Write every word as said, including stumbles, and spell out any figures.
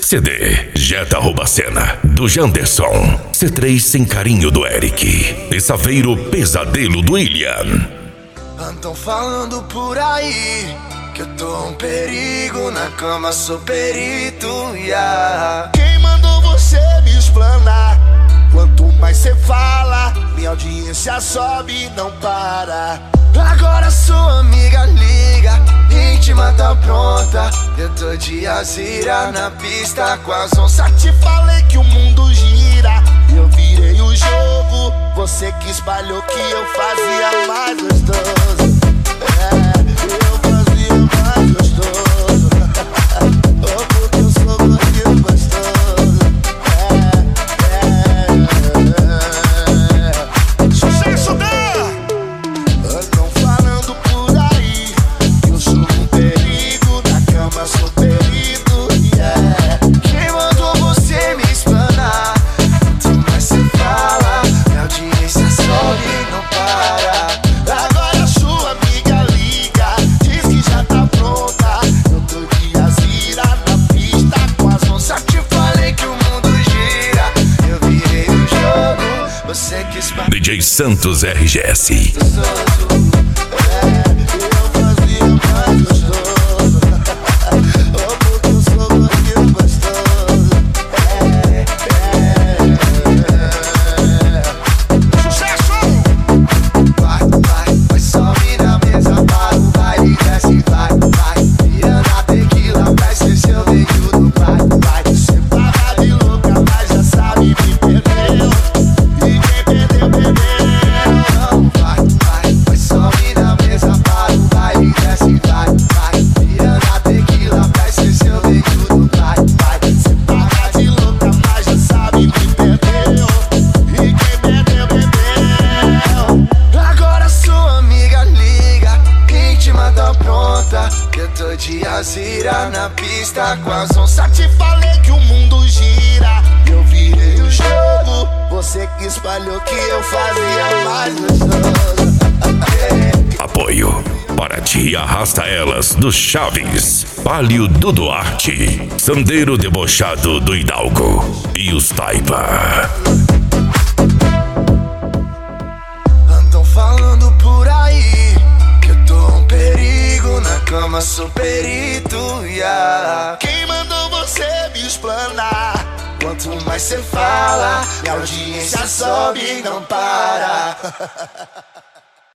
C D Jetta rouba a cena do Janderson. C três Sem Carinho do Eric. E Saveiro Pesadelo do William. Andam falando por aí que eu tô um perigo, na cama sou perito, yeah. Quem mandou você me explanar? Quanto mais cê fala, minha audiência sobe e não para. Agora sua amiga liga, íntima tá pronta. Eu tô de Azira na pista com as onças. Te falei que o mundo gira, eu virei o jogo. Você que espalhou que eu fazia mais gostoso. É, eu fazia mais gostoso. Oh, porque eu sou gordinho gostoso. É, é, é. Sucesso da! Andam falando por aí que eu sou um perigo, na cama sou perito, yeah. Quem mandou você me explanar? Quanto mais cê fala, minha audiência sobe e não para. Agora sua amiga liga, diz que já tá pronta. Eu tô de Azira na pista com as onças. Te falei que o mundo gira, eu virei o jogo. Você quis pa- D J Santos R G S. É, eu fazia mais gostoso. Oh, porque eu sou gordinho gostoso. É, é, é. Sucesso! Vai, vai, vai, sobe na mesa, para o baile, desce, vai, vai. Vira na tequila, vai ser seu veiudo, vai, vai. Cê paga de louca, mas já sabe me perdeu. E quem perdeu, perdeu. Vai, vai, vai, sobe na mesa, para o baile, desce, vai, vai. Vira na tequila, vai ser seu veiudo, vai, vai. Cê paga de louca, mas já sabe me perdeu. E quem perdeu, perdeu. Agora sua amiga liga, íntima tá pronta. Eu tô de Azira na pista com as onças. Te falei que o mundo gira, eu virei o jogo. Você que espalhou que eu fazia mais gostoso. Apoio Paraty Arrasta Elas do Chaves. Palio do Duarte. Sandeiro Debochado do Hidalgo. E os Taipa. Andam falando por aí que eu tô um perigo, na cama sou perito, yeah. Quem mandou você me explanar? Quanto mais cê fala, minha audiência sobe e não para.